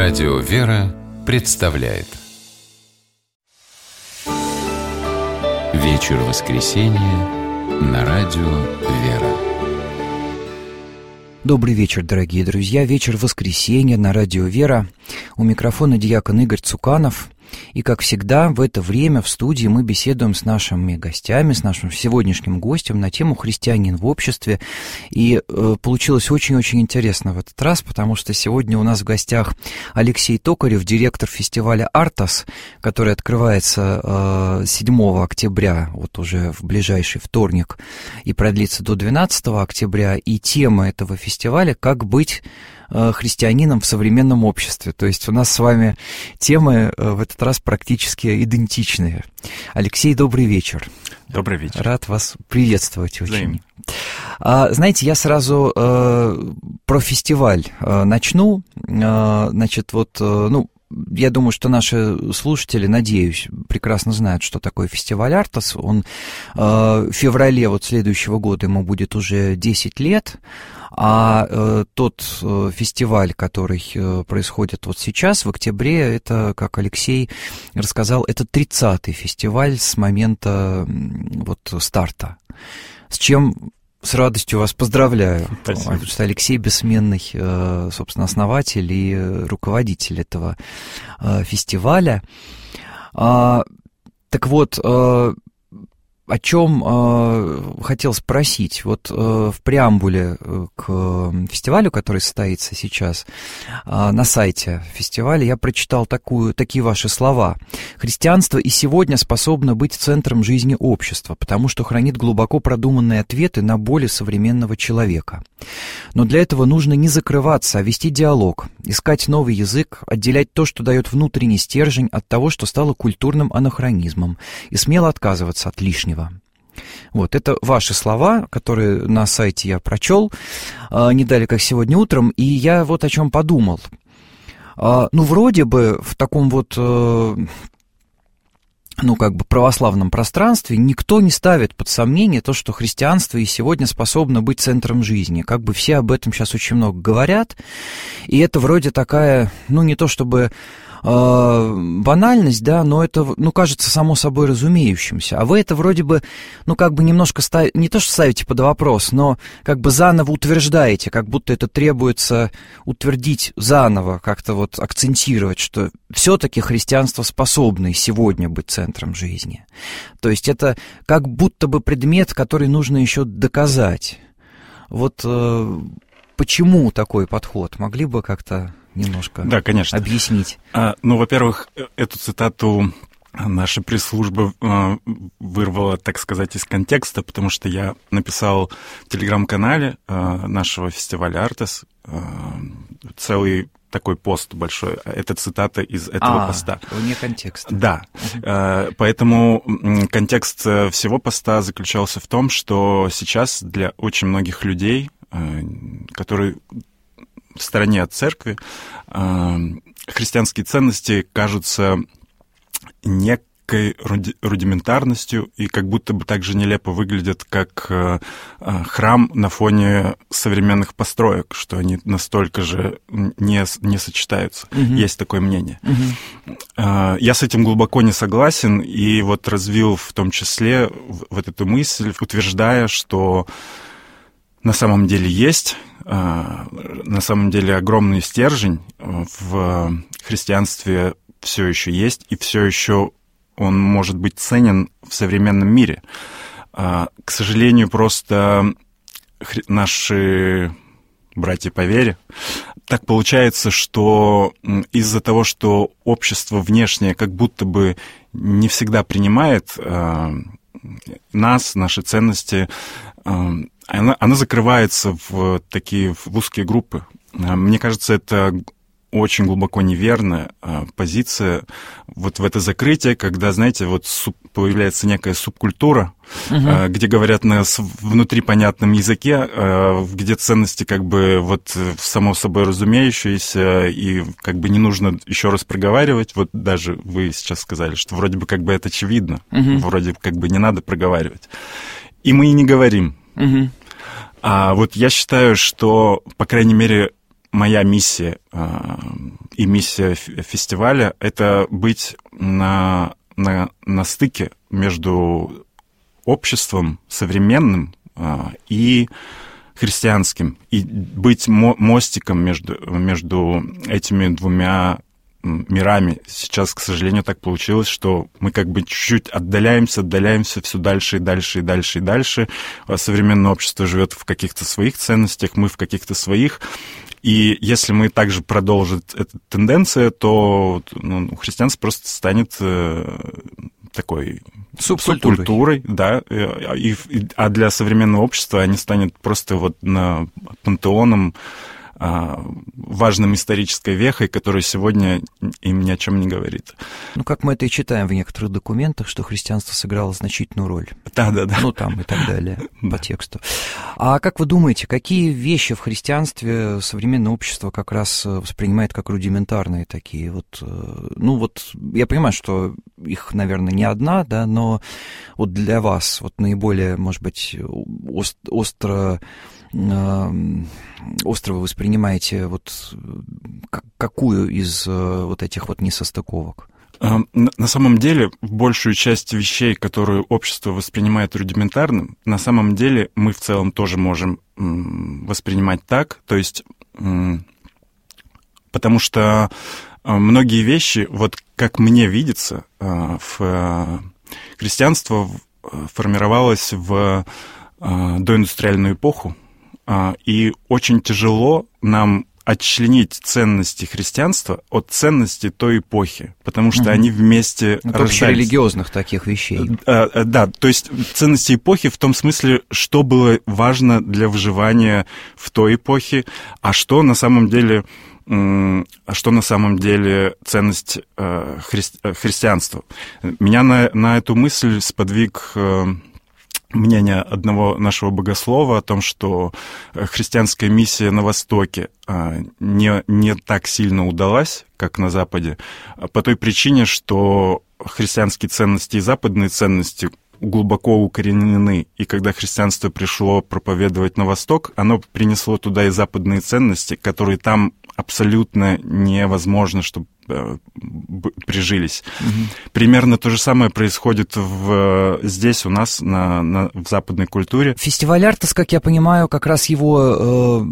Радио «Вера» представляет вечер воскресенья на Радио «Вера». Добрый вечер, дорогие друзья. Вечер воскресенья на Радио «Вера». У микрофона диакон Игорь Цуканов. И, как всегда, в это время в студии мы беседуем с нашими гостями, с нашим сегодняшним гостем на тему «Христианин в обществе». И получилось очень-очень интересно в этот раз, потому что сегодня у нас в гостях Алексей Токарев, директор фестиваля «Артас», который открывается 7 октября, вот уже в ближайший вторник, и продлится до 12 октября. И тема этого фестиваля «Как быть христианином в современном обществе». То есть у нас с вами темы в этот раз практически идентичные. Алексей, добрый вечер. Добрый вечер. Рад вас приветствовать очень. Взаимно. Знаете, я сразу про фестиваль начну. Значит, я думаю, что наши слушатели, надеюсь, прекрасно знают, что такое фестиваль «Артас». Он в феврале следующего года ему будет уже 10 лет, а тот фестиваль, который происходит сейчас, в октябре, это, как Алексей рассказал, это 30-й фестиваль с момента старта. С чем с радостью вас поздравляю. Спасибо. Потому что Алексей бессменный, собственно, основатель и руководитель этого фестиваля. Так вот, о чем хотел спросить. В преамбуле к фестивалю, который состоится сейчас, на сайте фестиваля, я прочитал такие ваши слова. «Христианство и сегодня способно быть центром жизни общества, потому что хранит глубоко продуманные ответы на боли современного человека. Но для этого нужно не закрываться, а вести диалог, искать новый язык, отделять то, что дает внутренний стержень, от того, что стало культурным анахронизмом, и смело отказываться от лишнего». Это ваши слова, которые на сайте я прочел, не далее, как сегодня утром, и я о чем подумал. Вроде бы в таком православном пространстве никто не ставит под сомнение то, что христианство и сегодня способно быть центром жизни. Все об этом сейчас очень много говорят, и это вроде такая, не то чтобы банальность, да, но это, кажется само собой разумеющимся. А вы это вроде бы, немножко не то что ставите под вопрос, но заново утверждаете, как будто это требуется утвердить заново, как-то акцентировать, что все-таки христианство способно и сегодня быть центром жизни. То есть это как будто бы предмет, который нужно еще доказать. Почему такой подход? Могли бы как-то немножко объяснить? Во-первых, эту цитату наша пресс-служба вырвала, так сказать, из контекста, потому что я написал в телеграм-канале нашего фестиваля «Артас» целый такой пост большой. Это цитата из этого поста. Вне контекста. Да. Поэтому контекст всего поста заключался в том, что сейчас для очень многих людей, которые в стороне от церкви, христианские ценности кажутся некой рудиментарностью и как будто бы так же нелепо выглядят, как храм на фоне современных построек, что они настолько же не сочетаются. Есть такое мнение. Я с этим глубоко не согласен и развил в том числе эту мысль, утверждая, что на самом деле есть, на самом деле огромный стержень в христианстве все еще есть, и все еще он может быть ценен в современном мире. К сожалению, просто наши братья по вере, так получается, что из-за того, что общество внешнее как будто бы не всегда принимает нас, наши ценности, она закрывается в узкие группы. Мне кажется, это очень глубоко неверная позиция в это закрытие, когда, знаете, появляется некая субкультура, где говорят на внутри понятном языке, где ценности само собой разумеющиеся, и не нужно еще раз проговаривать. Даже вы сейчас сказали, что вроде бы это очевидно, вроде не надо проговаривать. И мы и не говорим. А я считаю, что, по крайней мере, моя миссия и миссия фестиваля — это быть на стыке между обществом современным и христианским, и быть мостиком между этими двумя мирами. Сейчас, к сожалению, так получилось, что мы как бы чуть-чуть отдаляемся все дальше и дальше и дальше и дальше. Современное общество живет в каких-то своих ценностях, мы в каких-то своих. И если мы также продолжим эту тенденцию, то христианство просто станет такой субкультурой, да, а для современного общества они станут просто вот пантеоном, важным исторической вехой, которая сегодня им ни о чем не говорит. Ну, как мы это и читаем в некоторых документах, что христианство сыграло значительную роль. Да. Ну, там и так далее, по тексту. А как вы думаете, какие вещи в христианстве современное общество как раз воспринимает как рудиментарные такие? Я понимаю, что их, наверное, не одна, да, но вот для вас вот наиболее, может быть, остро вы воспринимаете вот какую из вот этих вот несостыковок? На самом деле, большую часть вещей, которые общество воспринимает рудиментарным, на самом деле мы в целом тоже можем воспринимать так, то есть потому что многие вещи, вот как мне видится, христианство формировалось в доиндустриальную эпоху, и очень тяжело нам отчленить ценности христианства от ценностей той эпохи, потому что они вместе рождались. Общерелигиозных таких вещей. Да, то есть ценности эпохи в том смысле, что было важно для выживания в той эпохе, а что на самом деле ценность христианства. Меня на эту мысль сподвиг мнение одного нашего богослова о том, что христианская миссия на Востоке не так сильно удалась, как на Западе, по той причине, что христианские ценности и западные ценности глубоко укоренены, и когда христианство пришло проповедовать на Восток, оно принесло туда и западные ценности, которые там абсолютно невозможно, чтобы прижились. Примерно то же самое происходит здесь у нас, в западной культуре. Фестиваль Артас, как я понимаю, как раз его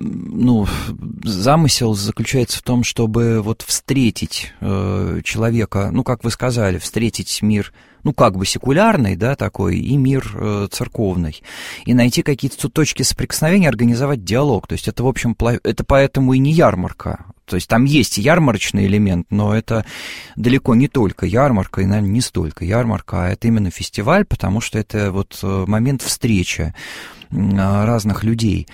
замысел заключается в том, чтобы вот встретить человека, как вы сказали, встретить мир, как бы секулярный, да, такой, и мир церковный, и найти какие-то точки соприкосновения, организовать диалог. То есть это, в общем, это поэтому и не ярмарка. То есть там есть ярмарочный элемент, но это далеко не только ярмарка, и, наверное, не столько ярмарка, а это именно фестиваль, потому что это вот момент встречи разных людей.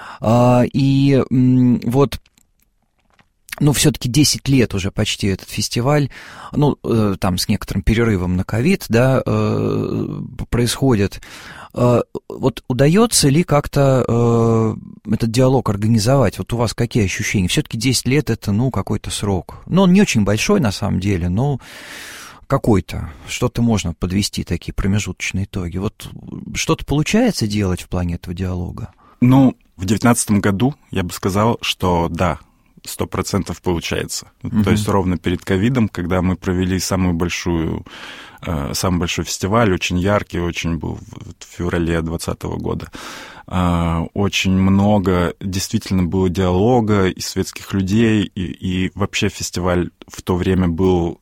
И вот... все-таки 10 лет уже почти этот фестиваль, там с некоторым перерывом на ковид, да, происходит. Вот удается ли как-то этот диалог организовать? Вот у вас какие ощущения? Все-таки 10 лет — это, какой-то срок. Он не очень большой, на самом деле, но какой-то. Что-то можно подвести, такие промежуточные итоги. Вот что-то получается делать в плане этого диалога? В 2019 году я бы сказал, что да, 100% получается. То есть ровно перед ковидом, когда мы провели самый большой фестиваль, очень яркий, очень был в феврале 2020 года. Очень много действительно было диалога и светских людей, и вообще фестиваль в то время был...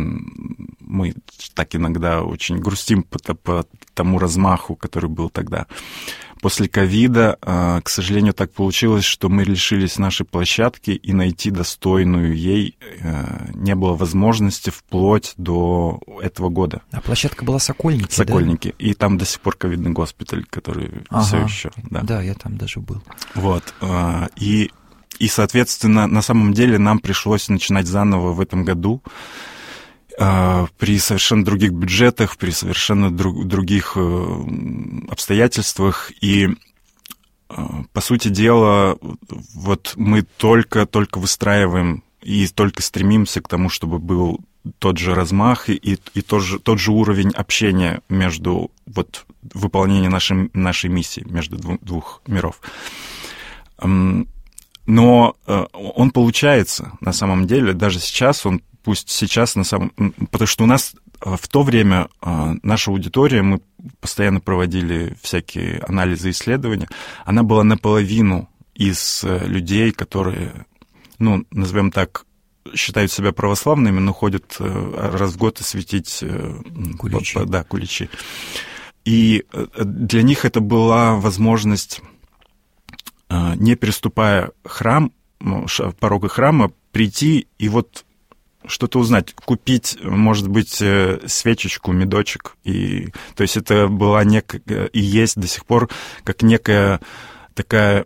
Мы так иногда очень грустим по тому размаху, который был тогда. После ковида, к сожалению, так получилось, что мы лишились нашей площадки, и найти достойную ей не было возможности вплоть до этого года. А площадка была Сокольники, Сокольники. Да? И там до сих пор ковидный госпиталь, который все еще. Да, я там даже был. Вот. И, соответственно, на самом деле нам пришлось начинать заново в этом году, при совершенно других бюджетах, при совершенно других обстоятельствах. И, по сути дела, вот мы только выстраиваем и только стремимся к тому, чтобы был тот же размах и тот же уровень общения между выполнением нашей миссии, между двух миров. Но он получается на самом деле, даже сейчас, потому что у нас в то время наша аудитория, мы постоянно проводили всякие анализы и исследования, она была наполовину из людей, которые, назовем так, считают себя православными, но ходят раз в год и светить куличи. Куличи. И для них это была возможность, не переступая порога храма, прийти и вот что-то узнать, купить, может быть, свечечку, медочек. То есть это была некая, и есть до сих пор, как некая такая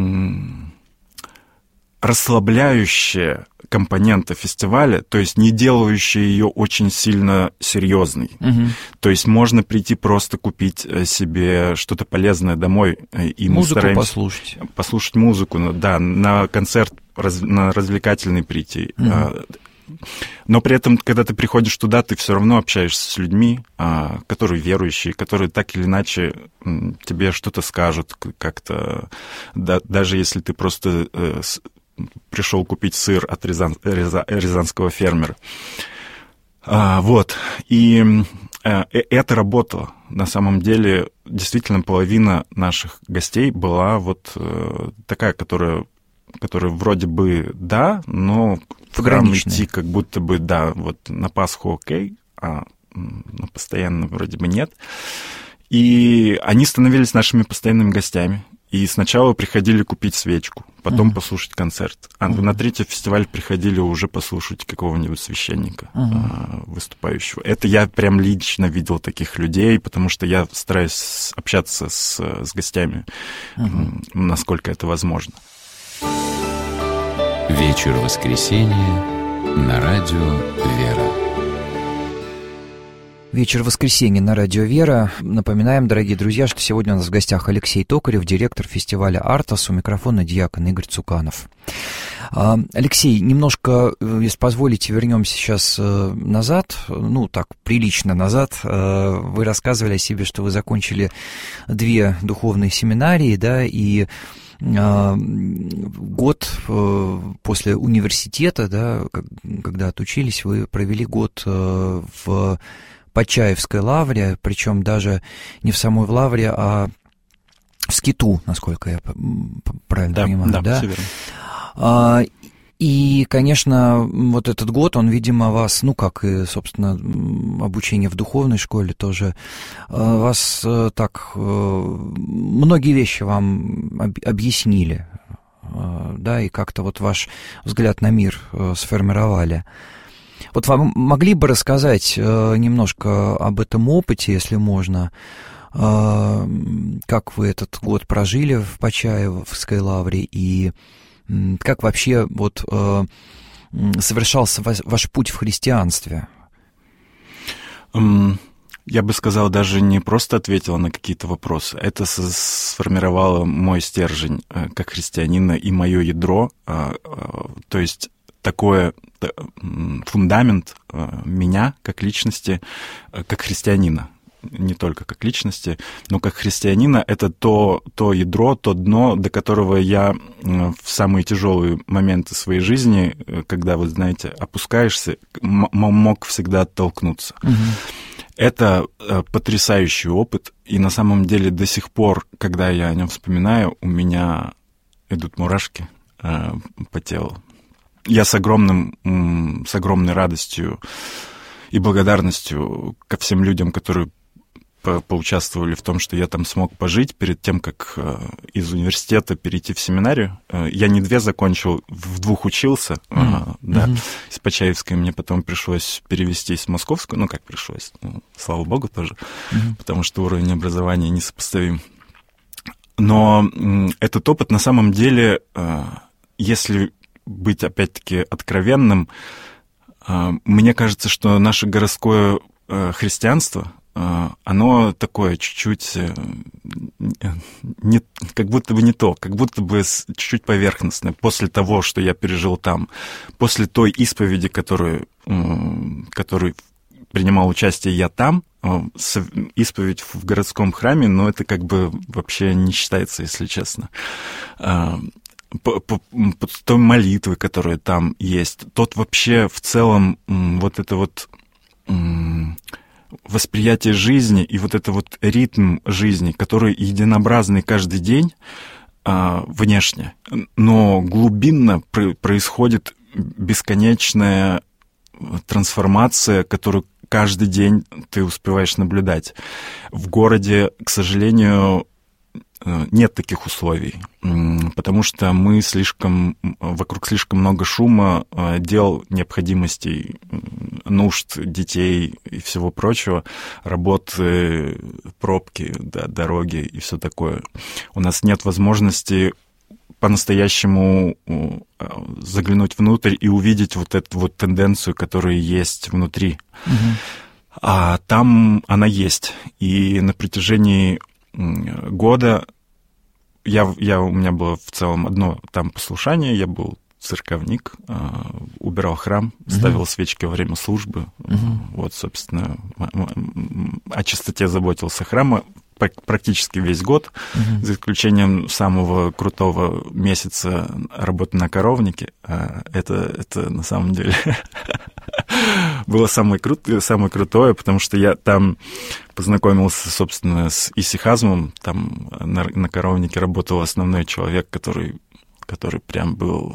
расслабляющая компонента фестиваля, то есть не делающая ее очень сильно серьезной. Угу. То есть можно прийти просто купить себе что-то полезное домой. И музыку мы послушать. Послушать музыку, да, на концерт, на развлекательный прийти. Угу. Но при этом, когда ты приходишь туда, ты все равно общаешься с людьми, которые верующие, которые так или иначе тебе что-то скажут как-то, даже если ты просто пришел купить сыр от рязанского фермера. Вот. И это работало. На самом деле, действительно, половина наших гостей была вот такая, которая вроде бы да, но в храм идти как будто бы да, вот на Пасху окей, а постоянно вроде бы нет. И они становились нашими постоянными гостями. И сначала приходили купить свечку, потом послушать концерт. А на третий фестиваль приходили уже послушать какого-нибудь священника выступающего. Это я прям лично видел таких людей, потому что я стараюсь общаться с гостями, насколько это возможно. Вечер воскресенья на радио «Вера». Вечер воскресенья на радио «Вера». Напоминаем, дорогие друзья, что сегодня у нас в гостях Алексей Токарев, директор фестиваля «Артас», у микрофона диакон Игорь Цуканов. Алексей, немножко, если позволите, вернемся сейчас назад, так, прилично назад. Вы рассказывали о себе, что вы закончили 2 духовные семинарии, да, и год после университета, да, когда отучились, вы провели год в Почаевской лавре, причем даже не в самой лавре, а в скиту, насколько я правильно понимаю, да? Все верно. И, конечно, вот этот год, он, видимо, вас, как и, собственно, обучение в духовной школе тоже, вас так, многие вещи вам объяснили, да, и как-то вот ваш взгляд на мир сформировали. Вот вы могли бы рассказать немножко об этом опыте, если можно, как вы этот год прожили в Почаевской лавре и как вообще вот совершался ваш путь в христианстве? Я бы сказал, даже не просто ответила на какие-то вопросы. Это сформировало мой стержень как христианина и мое ядро, то есть такой фундамент меня как личности, как христианина. Не только как личности, но как христианина, это то ядро, то дно, до которого я в самые тяжелые моменты своей жизни, когда, вы знаете, опускаешься, мог всегда оттолкнуться. Угу. Это потрясающий опыт, и на самом деле до сих пор, когда я о нем вспоминаю, у меня идут мурашки по телу. Я с огромной радостью и благодарностью ко всем людям, которые поучаствовали в том, что я там смог пожить перед тем, как из университета перейти в семинарию. Я не 2 закончил, в 2 учился, да, из Почаевской мне потом пришлось перевестись в Московскую, как пришлось, слава богу тоже, потому что уровень образования несопоставим. Но этот опыт на самом деле, если быть опять-таки откровенным, мне кажется, что наше городское христианство, оно такое чуть-чуть, как будто бы не то, как будто бы чуть-чуть поверхностное. После того, что я пережил там, после той исповеди, которой принимал участие я там, исповедь в городском храме, но это как бы вообще не считается, если честно. той молитвы, которая там есть, тот вообще в целом вот это вот восприятие жизни и вот это вот ритм жизни, который единообразный каждый день внешне, но глубинно происходит бесконечная трансформация, которую каждый день ты успеваешь наблюдать. В городе, к сожалению, нет таких условий, потому что вокруг слишком много шума, дел, необходимостей, нужд детей и всего прочего, работы, пробки, да, дороги и все такое. У нас нет возможности по-настоящему заглянуть внутрь и увидеть вот эту вот тенденцию, которая есть внутри. А там она есть. И на протяжении года у меня было в целом одно там послушание, я был церковник, убирал храм, ставил свечки во время службы. Вот, собственно, о чистоте заботился храма практически весь год, за исключением самого крутого месяца работы на коровнике. Это на самом деле было самое крутое, потому что я там познакомился, собственно, с исихазмом. Там на коровнике работал основной человек, который прям был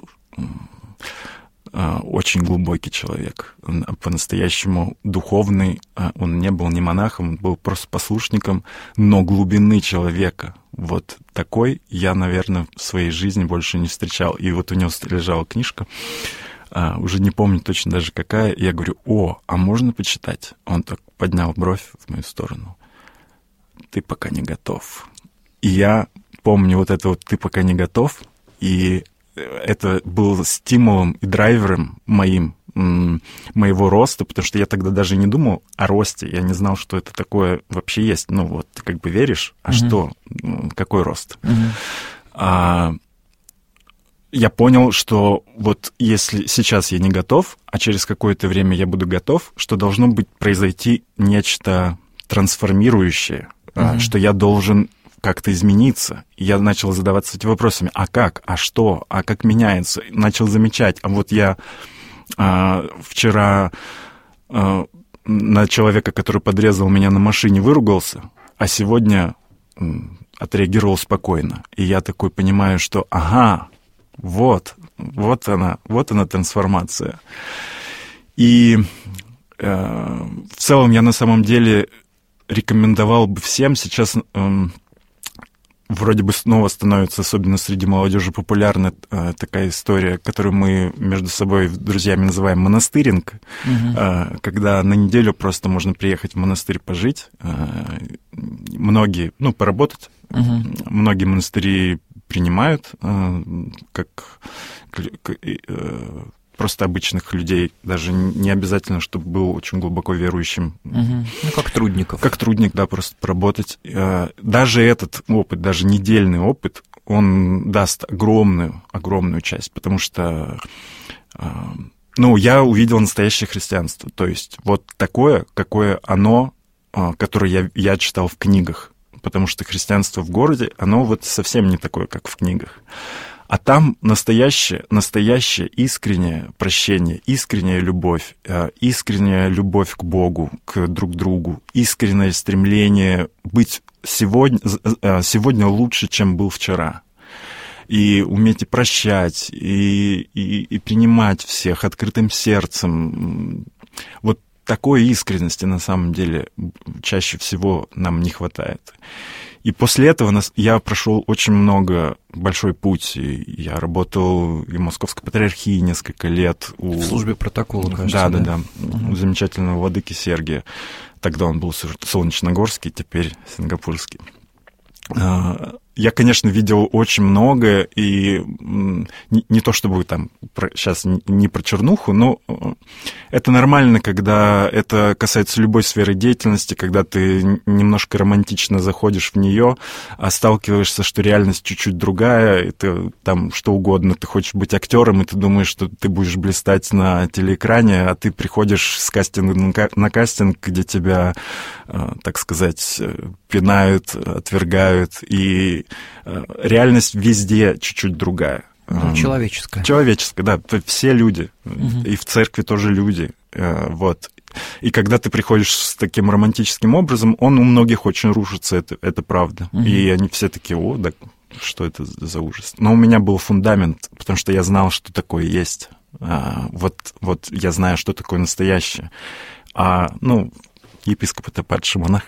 очень глубокий человек, по-настоящему духовный. Он не был ни монахом, он был просто послушником, но глубины человека вот такой я, наверное, в своей жизни больше не встречал. И вот у него лежала книжка, уже не помню точно даже какая, и я говорю: а можно почитать? Он так поднял бровь в мою сторону: ты пока не готов. И я помню вот это вот «ты пока не готов», и это был стимулом и драйвером моего роста, потому что я тогда даже не думал о росте, я не знал, что это такое вообще есть. Ну вот, ты как бы веришь, что, какой рост? Я понял, что вот если сейчас я не готов, а через какое-то время я буду готов, что должно произойти нечто трансформирующее, что я должен как-то измениться. И я начал задаваться этими вопросами: а как, а что, а как меняется? Начал замечать. А вот я вчера на человека, который подрезал меня на машине, выругался, а сегодня отреагировал спокойно. И я такой понимаю, что вот она трансформация. И в целом я на самом деле рекомендовал бы всем сейчас... Вроде бы снова становится, особенно среди молодежи, популярна такая история, которую мы между собой друзьями называем монастыринг, когда на неделю просто можно приехать в монастырь пожить, многие, поработать. Многие монастыри принимают как просто обычных людей, даже не обязательно, чтобы был очень глубоко верующим. Как трудников. Как трудник, да, просто поработать. Даже этот опыт, даже недельный опыт, он даст огромную часть, потому что, я увидел настоящее христианство. То есть вот такое, какое оно, которое я читал в книгах. Потому что христианство в городе, оно вот совсем не такое, как в книгах. А там настоящее искреннее прощение, искренняя любовь к Богу, к друг другу, искреннее стремление быть сегодня лучше, чем был вчера. И уметь и прощать, и принимать всех открытым сердцем. Вот такой искренности на самом деле чаще всего нам не хватает. И после этого я прошел большой путь. Я работал и в Московской патриархии несколько лет. В службе протокола, кажется. Да. У замечательного владыки Сергия. Тогда он был солнечногорский, теперь сингапурский. Я, конечно, видел очень многое, и не то чтобы там сейчас не про чернуху, но это нормально, когда это касается любой сферы деятельности, когда ты немножко романтично заходишь в нее, а сталкиваешься, что реальность чуть-чуть другая, и ты там что угодно, ты хочешь быть актером, и ты думаешь, что ты будешь блистать на телеэкране, а ты приходишь с кастинга на кастинг, где тебя, так сказать, пинают, отвергают, и реальность везде чуть-чуть другая. Человеческое. Человеческое, да. Все люди. И в церкви тоже люди. Вот. И когда ты приходишь с таким романтическим образом, он у многих очень рушится, это правда. И они все такие: о, да, что это за ужас. Но у меня был фундамент, потому что я знал, что такое есть. Вот я знаю, что такое настоящее. Епископ — это падший монах.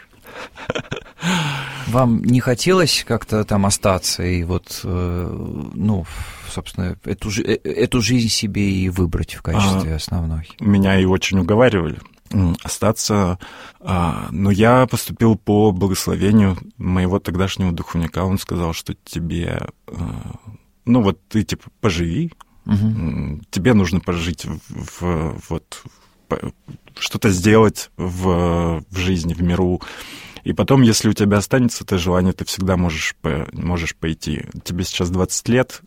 Вам не хотелось как-то там остаться и собственно, эту жизнь себе и выбрать в качестве основной? Меня и очень уговаривали остаться, но я поступил по благословению моего тогдашнего духовника. Он сказал, что тебе, ты поживи, тебе нужно пожить что-то сделать в жизни, в миру. И потом, если у тебя останется это желание, ты всегда можешь пойти. Тебе сейчас 20 лет.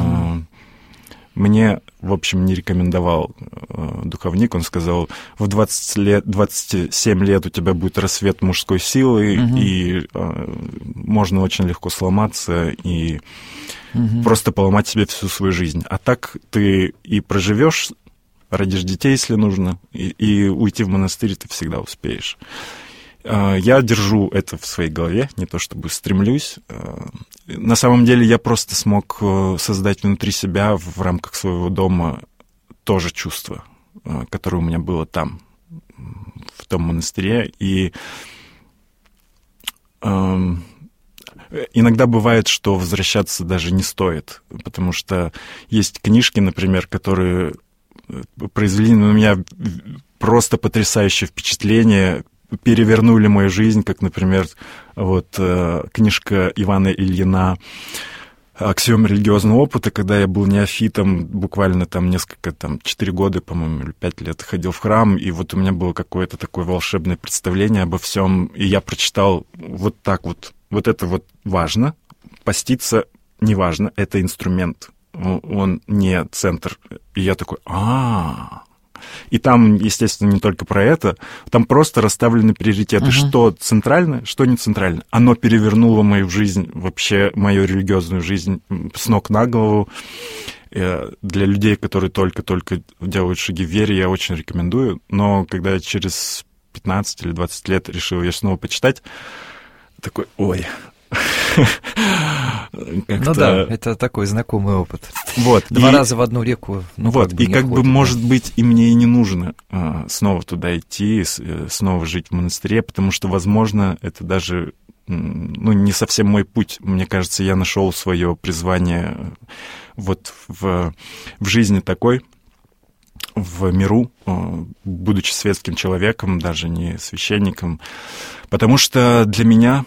Мне, в общем, не рекомендовал духовник. Он сказал: в 27 лет у тебя будет рассвет мужской силы, и можно очень легко сломаться и просто поломать себе всю свою жизнь. А так ты и проживешь, родишь детей, если нужно, и уйти в монастырь ты всегда успеешь. Я держу это в своей голове, не то чтобы стремлюсь. На самом деле я просто смог создать внутри себя, в рамках своего дома, тоже чувство, которое у меня было там, в том монастыре. И иногда бывает, что возвращаться даже не стоит, потому что есть книжки, например, которые произвели на меня просто потрясающее впечатление, перевернули мою жизнь, как, например, книжка Ивана Ильина «Аксиомы религиозного опыта», когда я был неофитом, буквально 4 года, по-моему, или 5 лет ходил в храм, и вот у меня было какое-то такое волшебное представление обо всем, и я прочитал вот так вот это важно, поститься не важно, это инструмент, он не центр. И я такой: И там, естественно, не только про это, там просто расставлены приоритеты, что центрально, что не центрально. Оно перевернуло мою жизнь, вообще мою религиозную жизнь с ног на голову. Для людей, которые только-только делают шаги в вере, я очень рекомендую. Но когда я через 15 или 20 лет решил ее снова почитать, такой: ой... это такой знакомый опыт. Два раза в одну реку. Может быть, и мне и не нужно снова туда идти, снова жить в монастыре, потому что, возможно, это даже не совсем мой путь. Мне кажется, я нашел свое призвание в жизни такой, в миру, будучи светским человеком, даже не священником, потому что для меня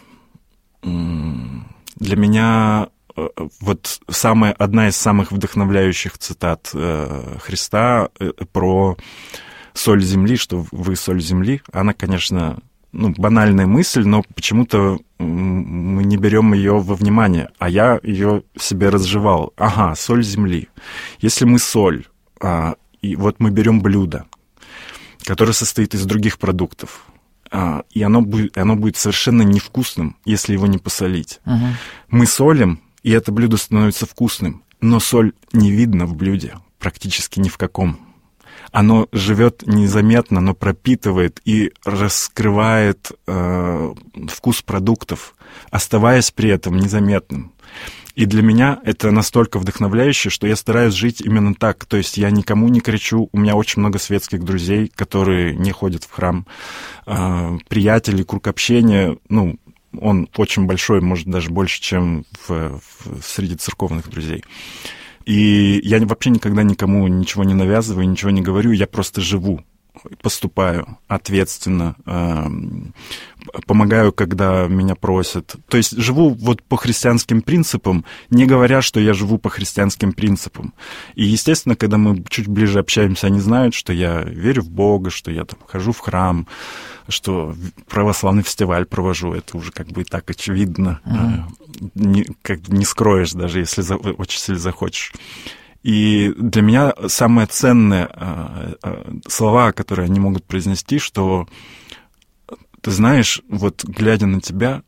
одна из самых вдохновляющих цитат Христа про соль земли, что вы соль земли, она, конечно, банальная мысль, но почему-то мы не берем ее во внимание, а я ее себе разжевал. Соль земли. Если мы соль, и мы берем блюдо, которое состоит из других продуктов, и оно будет совершенно невкусным, если его не посолить. Мы солим, и это блюдо становится вкусным, но соль не видно в блюде, практически ни в каком. Оно живет незаметно, но пропитывает и раскрывает вкус продуктов, оставаясь при этом незаметным. И для меня это настолько вдохновляюще, что я стараюсь жить именно так. То есть я никому не кричу. У меня очень много светских друзей, которые не ходят в храм. Приятели, круг общения, он очень большой, может, даже больше, чем среди церковных друзей. И я вообще никогда никому ничего не навязываю, ничего не говорю, я просто живу, поступаю ответственно, помогаю, когда меня просят. То есть живу по христианским принципам, не говоря, что я живу по христианским принципам. И, естественно, когда мы чуть ближе общаемся, они знают, что я верю в Бога, что я хожу в храм, что православный фестиваль провожу. Это уже и так очевидно. Не скроешь, даже если очень сильно захочешь. И для меня самое ценное слова, которые они могут произнести, что ты знаешь, глядя на тебя,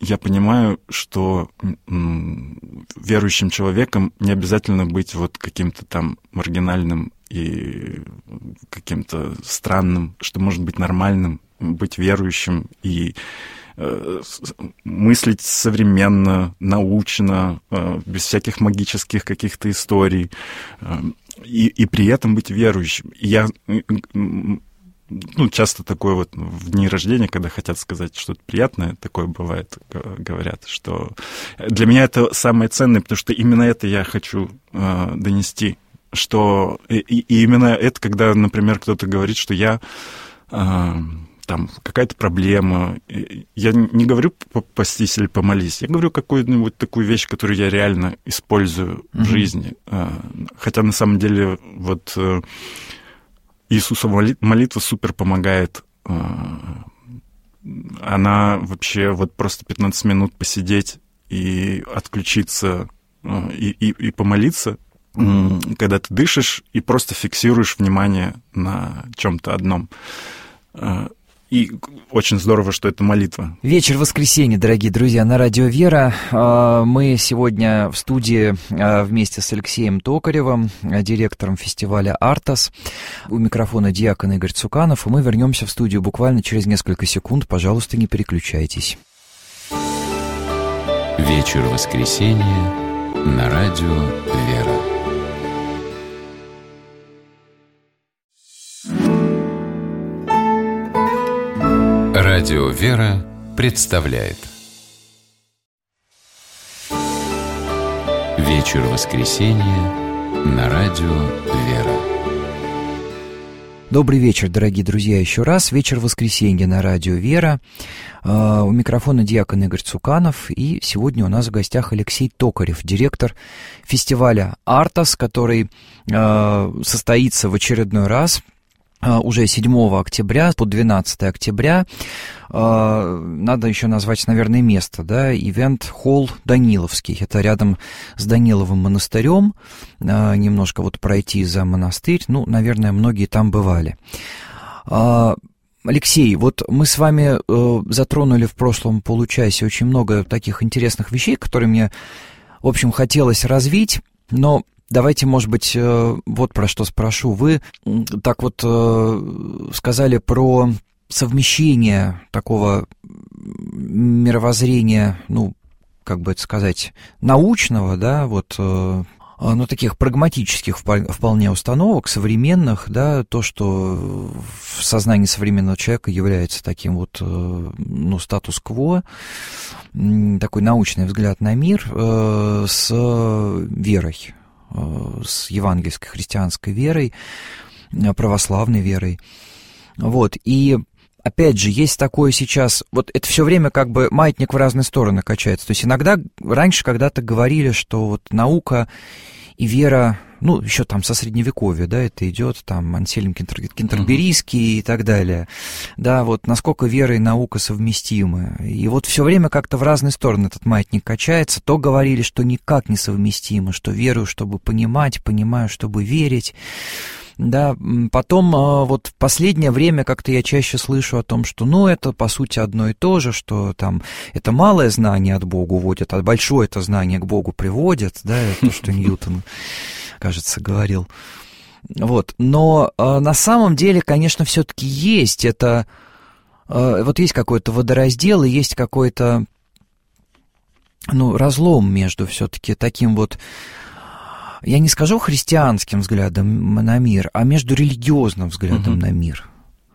я понимаю, что верующим человеком не обязательно быть вот каким-то там маргинальным и каким-то странным, что может быть нормальным, быть верующим и мыслить современно, научно, без всяких магических каких-то историй, и при этом быть верующим. И я часто такое вот в дни рождения, когда хотят сказать что-то приятное, такое бывает, говорят, что для меня это самое ценное, потому что именно это я хочу донести, что и именно это, когда, например, кто-то говорит, что я там какая-то проблема. Я не говорю постись или помолись, я говорю какую-нибудь такую вещь, которую я реально использую в жизни. Хотя на самом деле вот Иисусова молитва супер помогает. Она вообще вот просто 15 минут посидеть и отключиться и помолиться, когда ты дышишь и просто фиксируешь внимание на чем-то одном. И очень здорово, что это молитва. Вечер воскресенья, дорогие друзья, на Радио Вера. Мы сегодня в студии вместе с Алексеем Токаревым, директором фестиваля «Артас». У микрофона диакон Игорь Цуканов. И мы вернемся в студию буквально через несколько секунд. Пожалуйста, не переключайтесь. Вечер воскресенья на Радио Вера. Радио Вера представляет Вечер воскресенья на Радио Вера. Добрый вечер, дорогие друзья, еще раз. Вечер воскресенья на Радио Вера. У микрофона диакон Игорь Цуканов. И сегодня у нас в гостях Алексей Токарев, директор фестиваля «Артас», который состоится в очередной раз уже 7 октября по 12 октября. Надо еще назвать, наверное, место, да, ивент-холл Даниловский. Это рядом с Даниловым монастырем. Немножко вот пройти за монастырь. Ну, наверное, многие там бывали. Алексей, вот мы с вами затронули в прошлом получасе очень много таких интересных вещей, которые мне, в общем, хотелось развить, но давайте, может быть, вот про что спрошу. Вы так вот сказали про совмещение такого мировоззрения, ну, как бы это сказать, научного, да, вот, ну, таких прагматических вполне установок, современных, да, то, что в сознании современного человека является таким вот, ну, статус-кво, такой научный взгляд на мир с верой, с евангельской христианской верой, православной верой. Вот, и опять же, есть такое сейчас, вот это все время как бы маятник в разные стороны качается. То есть иногда, раньше когда-то говорили, что вот наука и вера, ну, еще там со Средневековья, да, это идет, там, Ансельм Кентерберийский и так далее, да, вот насколько вера и наука совместимы. И вот все время как-то в разные стороны этот маятник качается. То говорили, что никак не совместимо, что верую, чтобы понимать, понимаю, чтобы верить. Да, потом вот в последнее время как-то я чаще слышу о том, что, ну, это по сути одно и то же, что там это малое знание от Бога уводит, а большое это знание к Богу приводит, да, то, что Ньютон, кажется, говорил. Вот, но на самом деле, конечно, все-таки есть это, вот есть какой-то водораздел и есть какой-то, ну, разлом между все-таки таким вот, я не скажу христианским взглядом на мир, а между религиозным взглядом на мир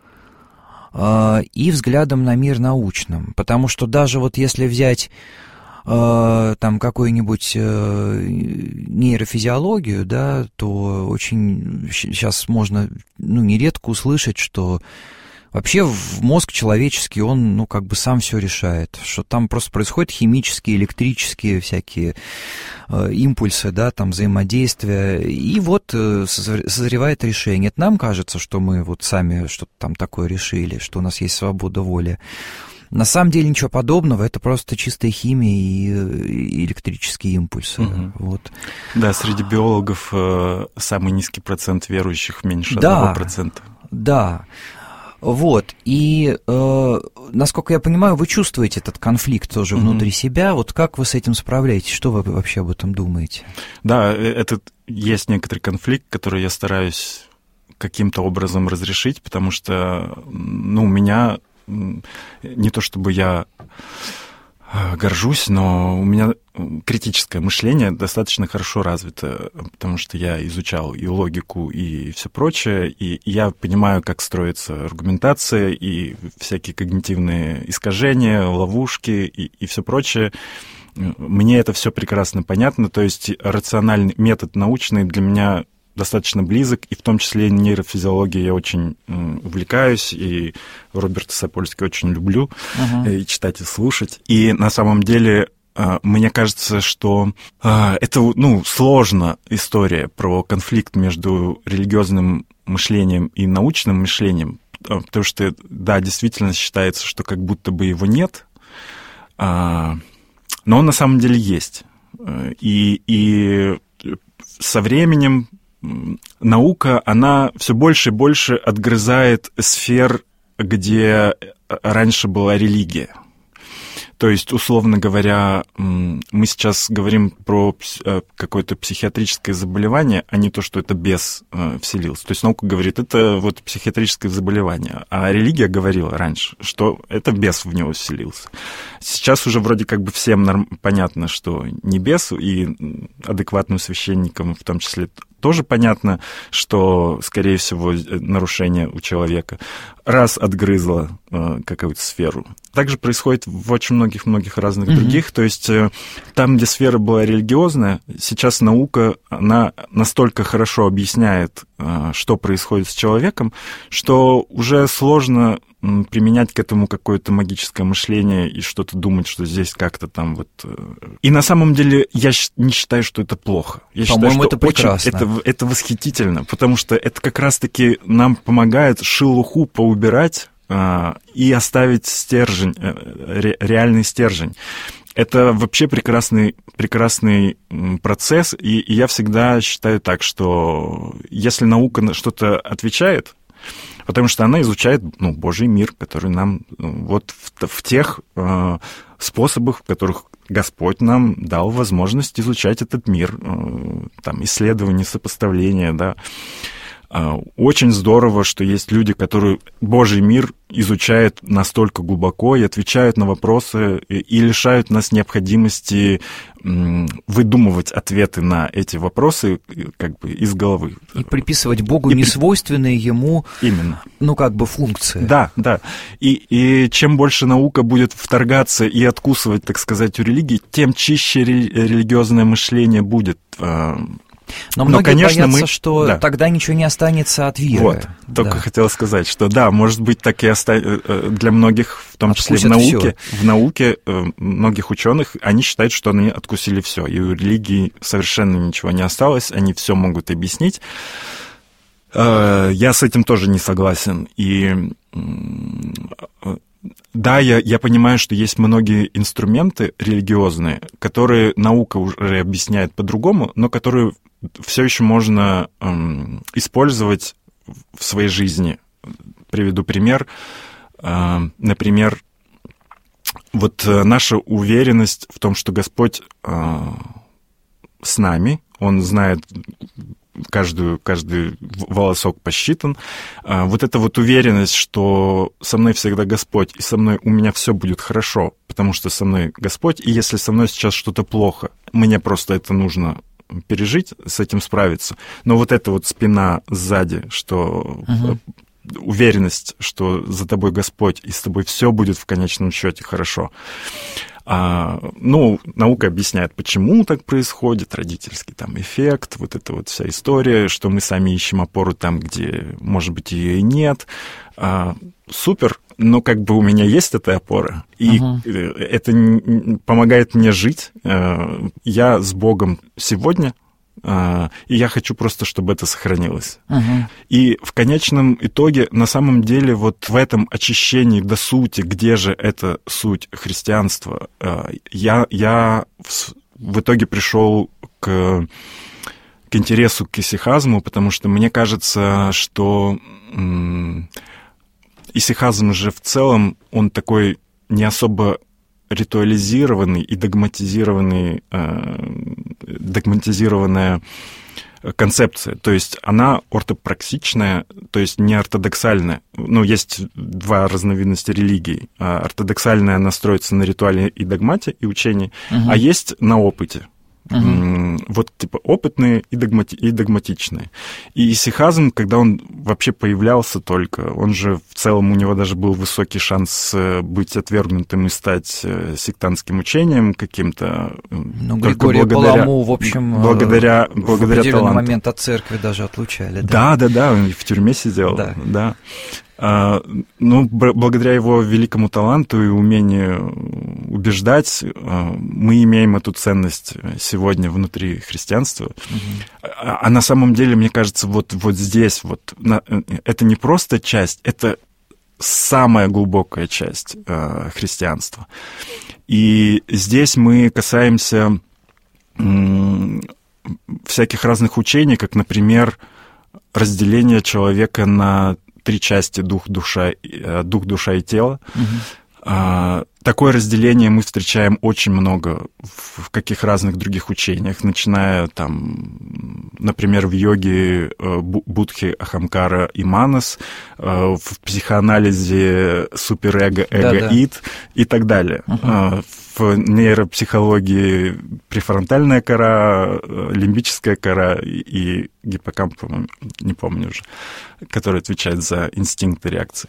и взглядом на мир научным. Потому что даже вот если взять там какую-нибудь нейрофизиологию, да, то очень сейчас можно, ну, нередко услышать, что вообще мозг человеческий, он, ну, как бы сам все решает, что там просто происходят химические, электрические всякие импульсы, да, там взаимодействия, и вот созревает решение. Это нам кажется, что мы вот сами что-то там такое решили, что у нас есть свобода воли. На самом деле ничего подобного, это просто чистая химия и электрические импульсы. Вот. Да, среди биологов самый низкий процент верующих, меньше 1%. Да. Вот, и, насколько я понимаю, вы чувствуете этот конфликт тоже внутри себя. Вот как вы с этим справляетесь? Что вы вообще об этом думаете? Да, это есть некоторый конфликт, который я стараюсь каким-то образом разрешить, потому что, у меня не то чтобы я горжусь, но у меня критическое мышление достаточно хорошо развито, потому что я изучал и логику, и все прочее, и я понимаю, как строится аргументация, и всякие когнитивные искажения, ловушки, и все прочее. Мне это все прекрасно понятно, то есть рациональный метод научный для меня достаточно близок, и в том числе нейрофизиологией я очень увлекаюсь, и Роберта Сапольски очень люблю и читать, и слушать. И на самом деле мне кажется, что это сложная история про конфликт между религиозным мышлением и научным мышлением, потому что, да, действительно считается, что как будто бы его нет, но он на самом деле есть. И со временем наука, она все больше и больше отгрызает сфер, где раньше была религия. То есть, условно говоря, мы сейчас говорим про какое-то психиатрическое заболевание, а не то, что это бес вселился. То есть наука говорит, это вот психиатрическое заболевание, а религия говорила раньше, что это бес в него вселился. Сейчас уже вроде как бы всем понятно, что не бес, и адекватным священникам в том числе тоже понятно, что, скорее всего, нарушение у человека. Раз отгрызло какую-то сферу. Также происходит в очень многих разных других. То есть там, где сфера была религиозная, сейчас наука, она настолько хорошо объясняет, что происходит с человеком, что уже сложно применять к этому какое-то магическое мышление и что-то думать, что здесь как-то там вот... И на самом деле я не считаю, что это плохо. Я считаю, что это прекрасно. Это восхитительно, потому что это как раз-таки нам помогает шелуху поубирать и оставить стержень, реальный стержень. Это вообще прекрасный процесс, и я всегда считаю так, что если наука что-то отвечает, потому что она изучает, Божий мир, который нам вот в тех способах, в которых Господь нам дал возможность изучать этот мир, там, исследования, сопоставления, да. Очень здорово, что есть люди, которые Божий мир изучают настолько глубоко и отвечают на вопросы, и лишают нас необходимости выдумывать ответы на эти вопросы как бы из головы. И приписывать Богу несвойственные ему, именно, функции. Да. И чем больше наука будет вторгаться и откусывать, так сказать, у религии, тем чище религиозное мышление будет. Но многие боятся, что тогда ничего не останется от веры. Вот, только хотел сказать, что да, может быть, так и для многих, в том числе в науке многих ученых, они считают, что они откусили все, и у религии совершенно ничего не осталось, они все могут объяснить. Я с этим тоже не согласен, и... Да, я понимаю, что есть многие инструменты религиозные, которые наука уже объясняет по-другому, но которые все еще можно использовать в своей жизни. Приведу пример. Например, вот наша уверенность в том, что Господь с нами, Он знает... Каждый волосок посчитан. Вот эта вот уверенность, что со мной всегда Господь, и со мной у меня все будет хорошо, потому что со мной Господь, и если со мной сейчас что-то плохо, мне просто это нужно пережить, с этим справиться. Но вот эта вот спина сзади, что уверенность, что за тобой Господь, и с тобой все будет в конечном счете хорошо. Наука объясняет, почему так происходит, родительский там эффект, вот эта вот вся история, что мы сами ищем опору там, где, может быть, ее и нет. Супер, но как бы у меня есть эта опора, и это помогает мне жить. Я с Богом сегодня, и я хочу просто, чтобы это сохранилось. И в конечном итоге, на самом деле, вот в этом очищении до сути, где же эта суть христианства, я в итоге пришел к интересу к исихазму, потому что мне кажется, что исихазм же в целом, он такой не особо ритуализированный и догматизированная концепция. То есть она ортопраксичная, то есть не ортодоксальная. Ну, есть два разновидности религий. Ортодоксальная, она строится на ритуале и догмате, и учении, а есть на опыте. Вот типа опытные и догматичные. И исихазм, когда он вообще появлялся только, он же в целом, у него даже был высокий шанс быть отвергнутым и стать сектантским учением каким-то. Ну, Григория Паламу, в общем, благодаря в определенный таланту. момент от церкви даже отлучали. Да, он в тюрьме сидел. Да. Ну, благодаря его великому таланту и умению убеждать, мы имеем эту ценность сегодня внутри христианства. А на самом деле, мне кажется, вот здесь вот это не просто часть, это самая глубокая часть христианства. И здесь мы касаемся всяких разных учений, как, например, разделение человека на 3 части: дух, душа и тело. Такое разделение мы встречаем очень много в каких разных других учениях, начиная там, например, в йоге Будхи, Ахамкара и Манас, в психоанализе суперэго, эго-ид и так далее. В нейропсихологии префронтальная кора, лимбическая кора и гиппокамп, не помню уже, который отвечает за инстинкты реакции.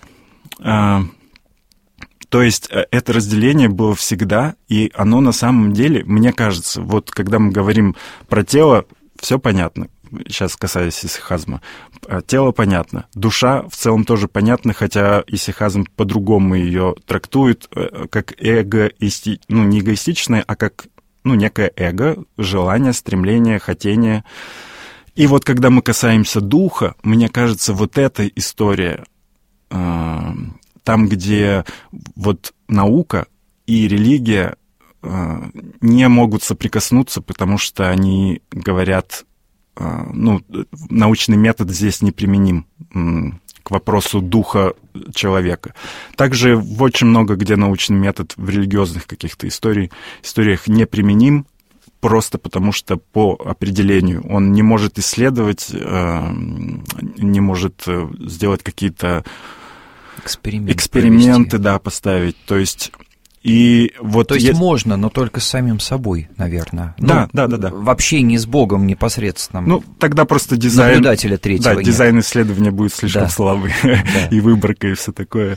То есть это разделение было всегда, и оно на самом деле, мне кажется, вот когда мы говорим про тело, все понятно. Сейчас касаясь исихазма. Тело понятно. Душа в целом тоже понятна, хотя исихазм по-другому ее трактует, как не эгоистичное, а как некое эго, желание, стремление, хотение. И вот когда мы касаемся духа, мне кажется, вот эта история, там, где вот наука и религия не могут соприкоснуться, потому что они говорят, научный метод здесь неприменим к вопросу духа человека. Также в очень много где научный метод в религиозных каких-то историях неприменим, просто потому что по определению он не может исследовать, не может сделать какие-то эксперименты, поставить. То есть можно, но только с самим собой, наверное. Да. В общении с Богом непосредственно. Тогда просто дизайн... Наблюдателя третьего нет. Дизайн исследования будет слишком слабый. И выборка, и все такое.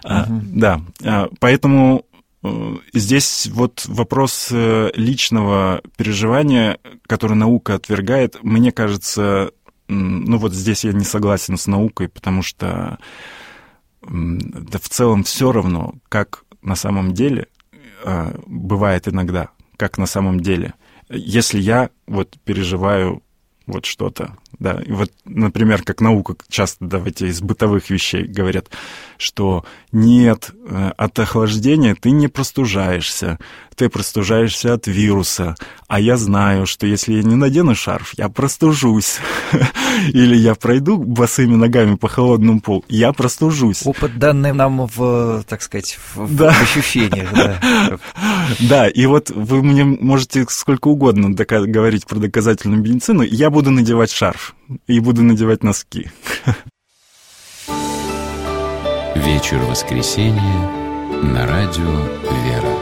Поэтому здесь вот вопрос личного переживания, который наука отвергает, мне кажется, здесь я не согласен с наукой, потому что в целом все равно, как на самом деле бывает иногда, как на самом деле. Если я переживаю что-то, и например, как наука часто, давайте из бытовых вещей говорят, что нет, от охлаждения ты не простужаешься, ты простужаешься от вируса, а я знаю, что если я не надену шарф, я простужусь, или я пройду босыми ногами по холодному полу, я простужусь. Опыт, данный нам в ощущениях. Да, и вы мне можете сколько угодно говорить про доказательную медицину, я буду надевать шарф и буду надевать носки. Вечер воскресенья на радио «Вера».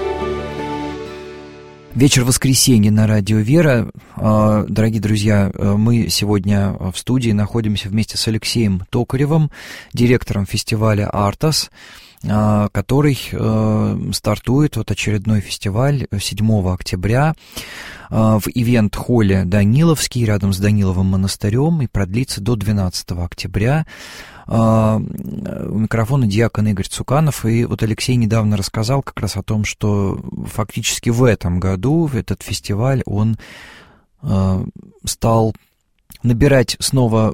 Вечер воскресенья на радио «Вера». Дорогие друзья, мы сегодня в студии находимся вместе с Алексеем Токаревым, директором фестиваля «Артас», который стартует, очередной фестиваль 7 октября в ивент-холле «Даниловский» рядом с Даниловым монастырем и продлится до 12 октября. У микрофона диакон Игорь Цуканов. И Алексей недавно рассказал как раз о том, что фактически в этом году этот фестиваль, он стал набирать снова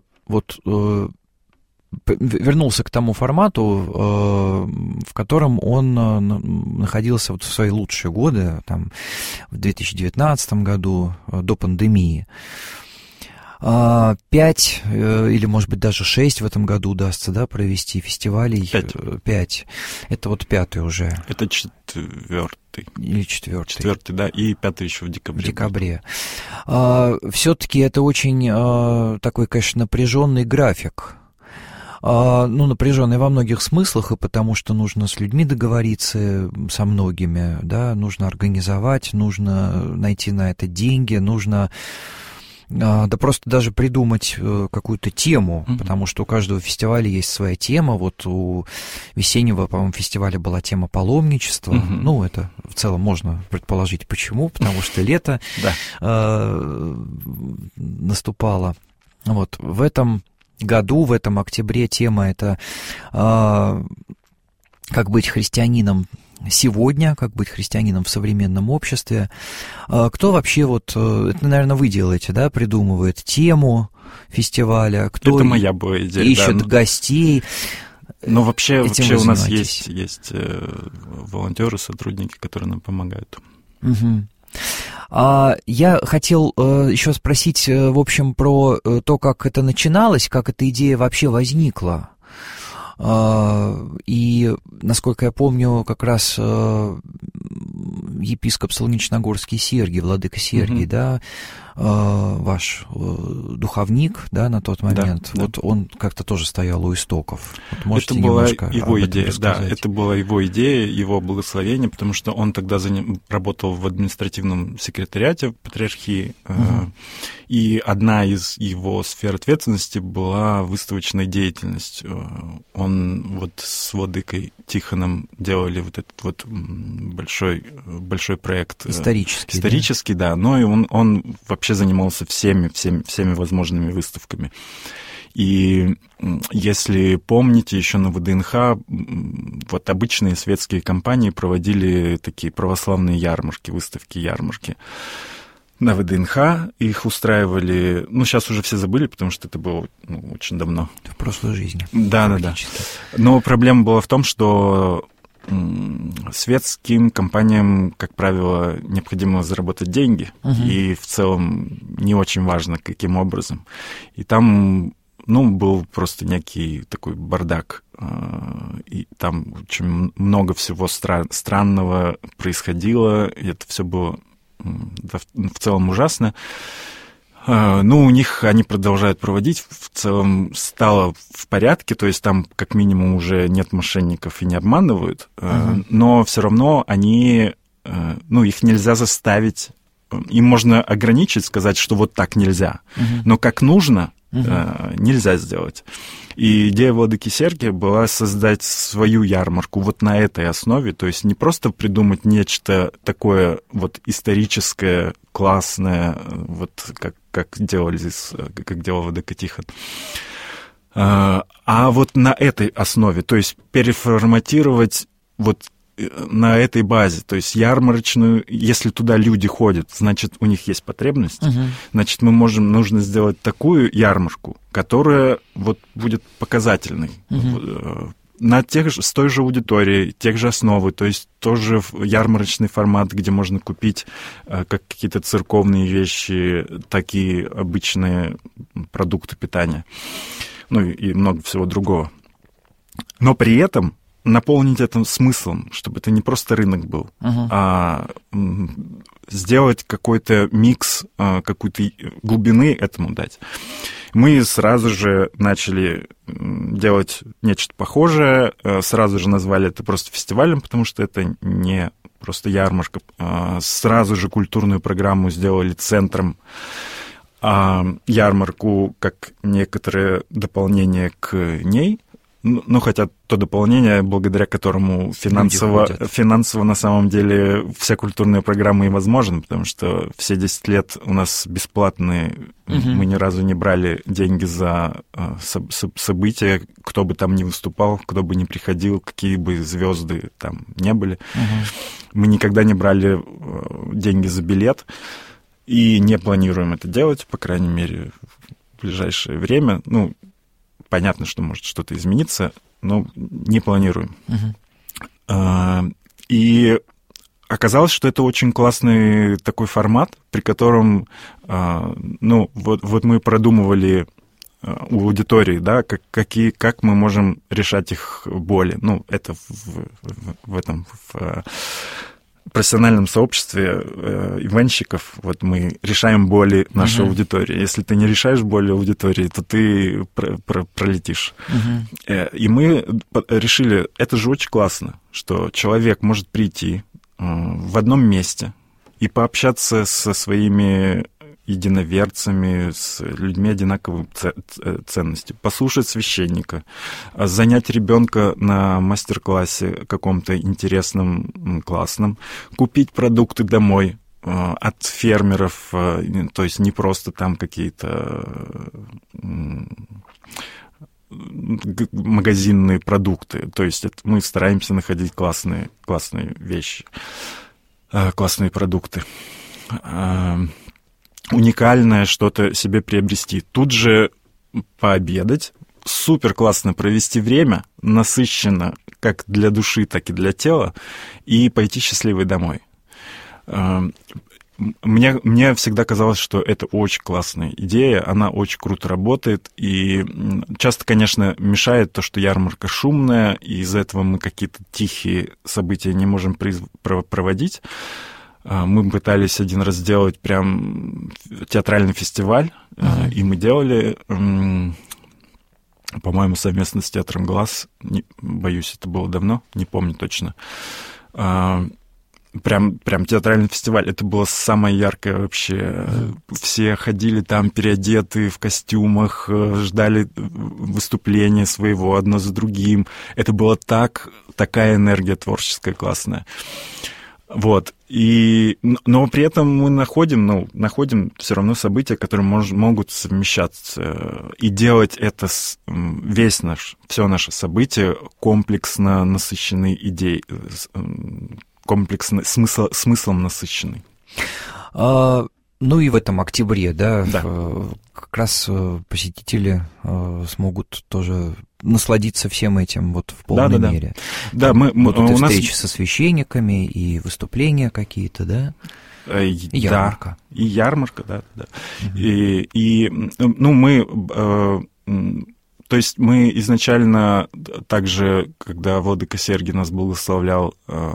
вернулся к тому формату, в котором он находился в свои лучшие годы, в 2019 году, до пандемии. 5 или, может быть, даже 6 в этом году удастся, да, провести фестивалей. 5. Это вот 5-й уже. Это 4-й. Или 4-й. 4-й, да, и 5-й еще в декабре. В декабре. Все-таки это очень такой, конечно, напряженный график. Напряженный во многих смыслах, и потому что нужно с людьми договориться, со многими, да, нужно организовать, нужно найти на это деньги, нужно просто даже придумать какую-то тему, потому что у каждого фестиваля есть своя тема. Вот у весеннего, по-моему, фестиваля была тема паломничества. Это в целом можно предположить, почему, потому что лето наступало. Вот в этом году, в этом октябре тема это как быть христианином сегодня, как быть христианином в современном обществе. Кто вообще, это, наверное, вы делаете, да, придумывает тему фестиваля, кто это моя была идея, ищет гостей. Но вообще у нас есть волонтеры, сотрудники, которые нам помогают. Я хотел еще спросить, в общем, про то, как это начиналось, как эта идея вообще возникла. И, насколько я помню, как раз епископ Солнечногорский Сергий, владыка Сергий, да, ваш духовник, да, на тот момент, вот он как-то тоже стоял у истоков. Вот можете это была немножко его идея, рассказать? Это была его идея, его благословение, потому что он тогда работал в административном секретариате патриархии, и одна из его сфер ответственности была выставочная деятельность. Он с владыкой Тихоном делали вот этот большой проект. Исторический, да. Но и он вообще занимался всеми возможными выставками. И если помните, еще на ВДНХ обычные светские компании проводили такие православные ярмарки. На ВДНХ их устраивали, сейчас уже все забыли, потому что это было очень давно. В прошлой жизни. Да. Но проблема была в том, что светским компаниям, как правило, необходимо заработать деньги, и в целом не очень важно, каким образом. И там, был просто некий такой бардак, и там очень много всего странного происходило, и это все было в целом ужасно. У них они продолжают проводить, в целом стало в порядке, то есть там как минимум уже нет мошенников и не обманывают, но все равно они, их нельзя заставить, им можно ограничить, сказать, что вот так нельзя, но как нужно, нельзя сделать. И идея владыки Сергия была создать свою ярмарку на этой основе, то есть не просто придумать нечто такое историческое, классное, как делал владыка Тихон, а на этой основе, то есть переформатировать на этой базе, то есть ярмарочную, если туда люди ходят, значит, у них есть потребность, значит, нужно сделать такую ярмарку, которая будет показательной, с той же аудиторией, тех же основы, то есть тоже ярмарочный формат, где можно купить как какие-то церковные вещи, так и обычные продукты питания, и много всего другого. Но при этом наполнить это смыслом, чтобы это не просто рынок был, а сделать какой-то микс, какой-то глубины этому дать. Мы сразу же начали делать нечто похожее, сразу же назвали это просто фестивалем, потому что это не просто ярмарка. Сразу же культурную программу сделали центром, ярмарку как некоторое дополнение к ней. Хотя то дополнение, благодаря которому финансово на самом деле вся культурная программа и возможна, потому что все 10 лет у нас бесплатные, мы ни разу не брали деньги за события, кто бы там ни выступал, кто бы ни приходил, какие бы звезды там не были. Мы никогда не брали деньги за билет и не планируем это делать, по крайней мере, в ближайшее время. Понятно, что может что-то измениться, но не планируем. И оказалось, что это очень классный такой формат, при котором, вот мы продумывали у аудитории, да, как мы можем решать их боли. Это в профессиональном сообществе ивенщиков, вот мы решаем боли нашей аудитории. Если ты не решаешь боли аудитории, то ты пролетишь. И мы решили, это же очень классно, что человек может прийти в одном месте и пообщаться со своими единоверцами, с людьми одинаковой ценности, послушать священника, занять ребенка на мастер-классе каком-то интересном, классном, купить продукты домой от фермеров, то есть не просто там какие-то магазинные продукты, то есть мы стараемся находить классные вещи, классные продукты. Уникальное что-то себе приобрести. Тут же пообедать, супер классно провести время, насыщенно как для души, так и для тела, и пойти счастливой домой. Мне всегда казалось, что это очень классная идея, она очень круто работает, и часто, конечно, мешает то, что ярмарка шумная, и из-за этого мы какие-то тихие события не можем проводить. Мы пытались один раз сделать прям театральный фестиваль, и мы делали, по-моему, совместно с Театром «Глаз», боюсь, это было давно, не помню точно, прям театральный фестиваль, это было самое яркое вообще. Все ходили там переодеты в костюмах, ждали выступления своего одно за другим. Это была такая энергия творческая классная. Вот. Но при этом мы находим все равно события, которые могут совмещаться, и делать это все наше событие комплексно насыщенной идеей, комплексно смыслом насыщенный. И в этом октябре, да. Как раз посетители смогут тоже насладиться всем этим вот в полной мере. Да, будут и встречи со священниками, и выступления какие-то, да? И ярмарка. Да, и ярмарка, да. То есть мы изначально также, когда владыка Сергий нас благословлял,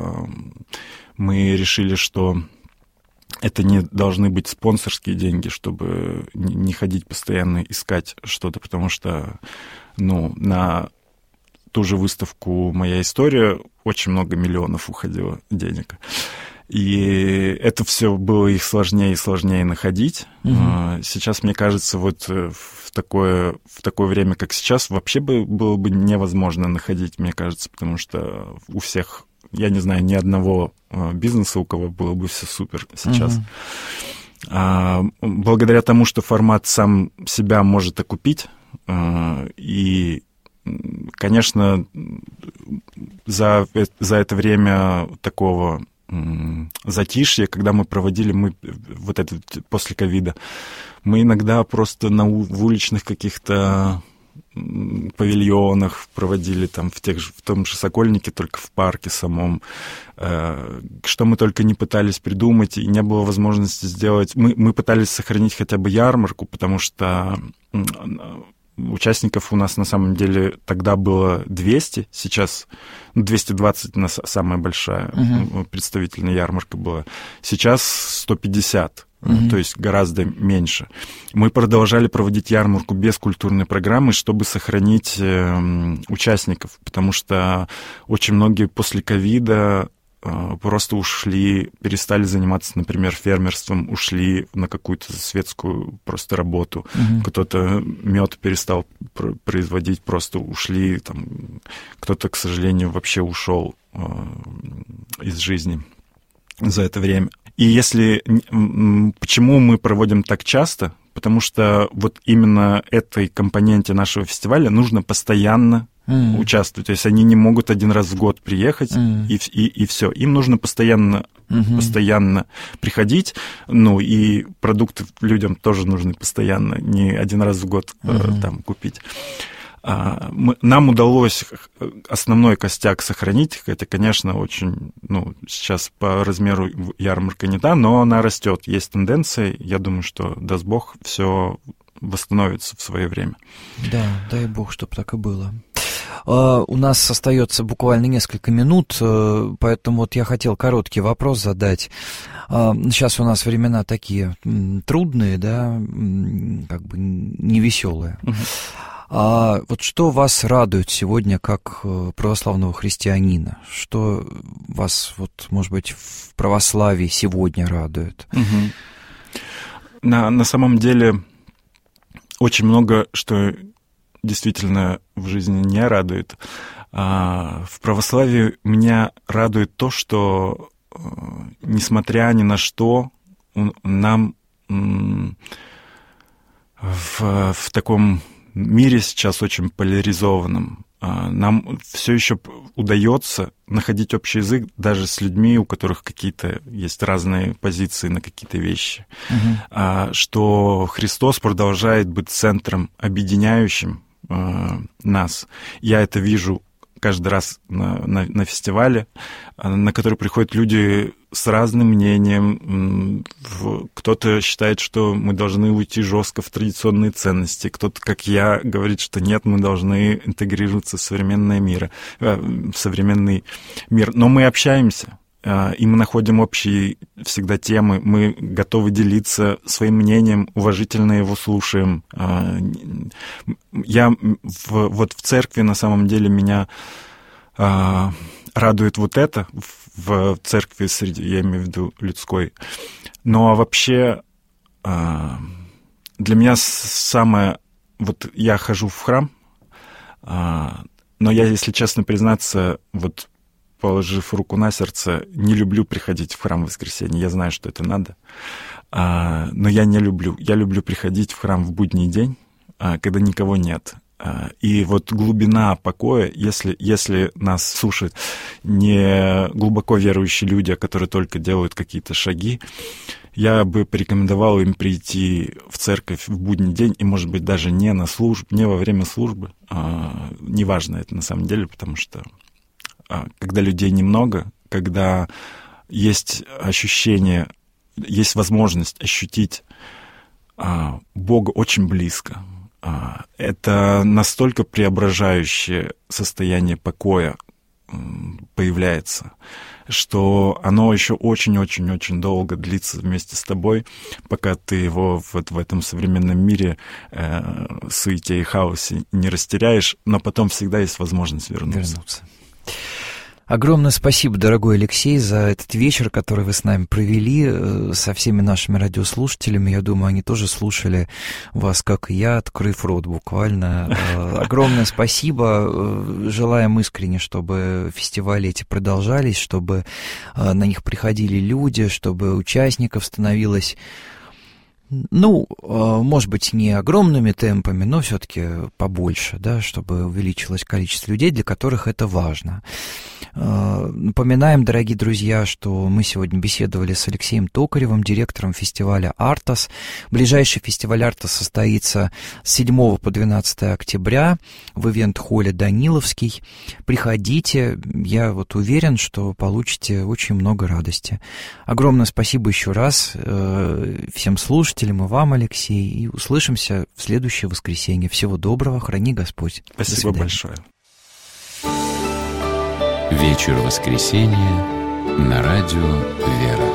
мы решили, что это не должны быть спонсорские деньги, чтобы не ходить постоянно искать что-то, потому что, на ту же выставку «Моя история» очень много миллионов уходило денег. И это все было их сложнее и сложнее находить. Сейчас, мне кажется, вот в такое время, как сейчас, вообще было бы невозможно находить, мне кажется, потому что у всех, я не знаю, ни одного бизнеса, у кого было бы все супер сейчас. Благодаря тому, что формат сам себя может окупить, и, конечно, за это время такого затишье, когда мы проводили, вот это после ковида, мы иногда просто в уличных каких-то павильонах проводили там в том же Сокольнике, только в парке самом, что мы только не пытались придумать, и не было возможности сделать. Мы пытались сохранить хотя бы ярмарку, потому что участников у нас на самом деле тогда было 200, сейчас 220 у нас самая большая представительная ярмарка была, сейчас 150. То есть гораздо меньше. Мы продолжали проводить ярмарку без культурной программы, чтобы сохранить участников, потому что очень многие после ковида просто перестали заниматься, например, фермерством, ушли на какую-то светскую просто работу. Кто-то мед перестал производить, просто ушли, кто-то, к сожалению, вообще ушел из жизни за это время. И почему мы проводим так часто? Потому что вот именно этой компоненте нашего фестиваля нужно постоянно участвовать. То есть они не могут один раз в год приехать, и все. Им нужно постоянно приходить. И продукты людям тоже нужны постоянно, не один раз в год там купить. Нам удалось основной костяк сохранить, хотя, конечно, очень, сейчас по размеру ярмарка не та, но она растет, есть тенденция, я думаю, что, даст Бог, все восстановится в свое время. Да, дай Бог, чтобы так и было. У нас остается буквально несколько минут, поэтому вот я хотел короткий вопрос задать. Сейчас у нас времена такие трудные, да, как бы невеселые. Вот что вас радует сегодня как православного христианина? Что вас, вот, может быть, в православии сегодня радует? На самом деле очень много, что действительно в жизни не радует. В православии меня радует то, что, несмотря ни на что, нам в таком мире сейчас очень поляризованном, нам все еще удается находить общий язык даже с людьми, у которых какие-то есть разные позиции на какие-то вещи. Что Христос продолжает быть центром, объединяющим нас. Я это вижу каждый раз на фестивале, на который приходят люди с разным мнением. Кто-то считает, что мы должны уйти жестко в традиционные ценности, кто-то, как я, говорит, что нет, мы должны интегрироваться в современный мир. Но мы общаемся, и мы находим общие всегда темы, мы готовы делиться своим мнением, уважительно его слушаем. Вот в церкви, на самом деле, меня радует вот это, в церкви среди, я имею в виду людской. Но вообще для меня самое... Вот я хожу в храм, но я, если честно признаться, вот положив руку на сердце, не люблю приходить в храм в воскресенье. Я знаю, что это надо, но я не люблю. Я люблю приходить в храм в будний день, когда никого нет. И вот глубина покоя, если нас слушают не глубоко верующие люди, а которые только делают какие-то шаги, я бы порекомендовал им прийти в церковь в будний день, и, может быть, даже не на службу, не во время службы. Неважно это на самом деле, потому что когда людей немного, когда есть ощущение, есть возможность ощутить Бога очень близко, это настолько преображающее состояние покоя появляется, что оно еще очень-очень-очень долго длится вместе с тобой, пока ты его вот в этом современном мире суете и хаосе не растеряешь, но потом всегда есть возможность вернуться. Огромное спасибо, дорогой Алексей, за этот вечер, который вы с нами провели, со всеми нашими радиослушателями. Я думаю, они тоже слушали вас, как и я, открыв рот буквально. Огромное спасибо. Желаем искренне, чтобы фестивали эти продолжались, чтобы на них приходили люди, чтобы участников становилось... может быть, не огромными темпами, но все-таки побольше, да, чтобы увеличилось количество людей, для которых это важно. Напоминаем, дорогие друзья, что мы сегодня беседовали с Алексеем Токаревым, директором фестиваля «Артас». Ближайший фестиваль «Артас» состоится с 7 по 12 октября в ивент-холле «Даниловский». Приходите, я вот уверен, что получите очень много радости. Огромное спасибо еще раз всем слушателям и вам, Алексей, и услышимся в следующее воскресенье. Всего доброго, храни Господь. Спасибо большое. Вечер воскресенья на радио «Вера».